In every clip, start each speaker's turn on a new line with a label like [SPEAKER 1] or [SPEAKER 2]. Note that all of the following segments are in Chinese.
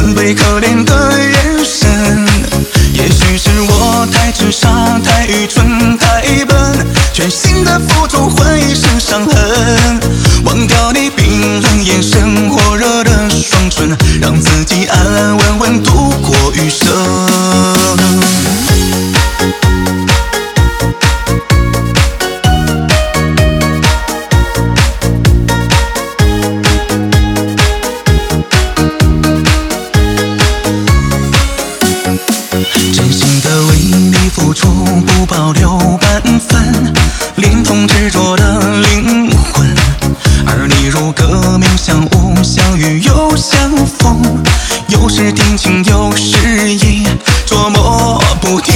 [SPEAKER 1] 自卑可怜的眼神。也许是我太智傻、太愚蠢、太笨，全心的付出换一身伤痕。忘掉你冰冷眼神、火热的双唇，让自己安安稳稳度过余生。真心的为你付出，不保留半分，连同执着的灵魂。而你如隔面相雾，相遇又相逢，有时听情有时意，捉摸不定。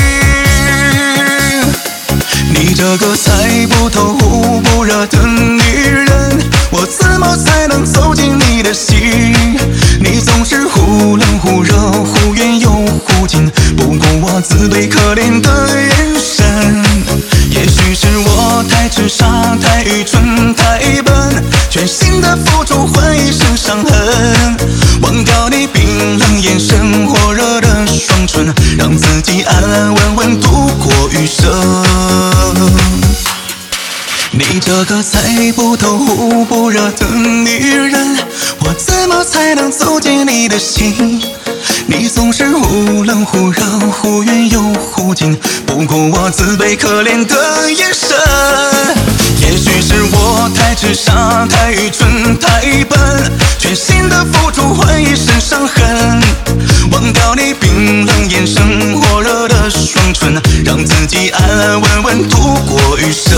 [SPEAKER 1] 你这个猜不透忽不热的女人，我怎么才能走进你的心？你总是忽冷忽热，忽远又忽近，不顾我自卑可怜的眼神。也许是我太智傻、太愚蠢、太笨，全心的付出换一身伤痕。忘掉你冰冷眼神、火热的双唇，让自己安安稳稳度过余生。你这个猜不透忽不热的女人，我怎么才能走进你的心？你总是忽冷忽热，忽远又忽近，不顾我自卑可怜的眼神。也许是我太智傻、太愚蠢、太笨，全心的付出换一身伤痕。忘掉你冰冷眼神、火热的双唇，让自己安安稳稳度过余生。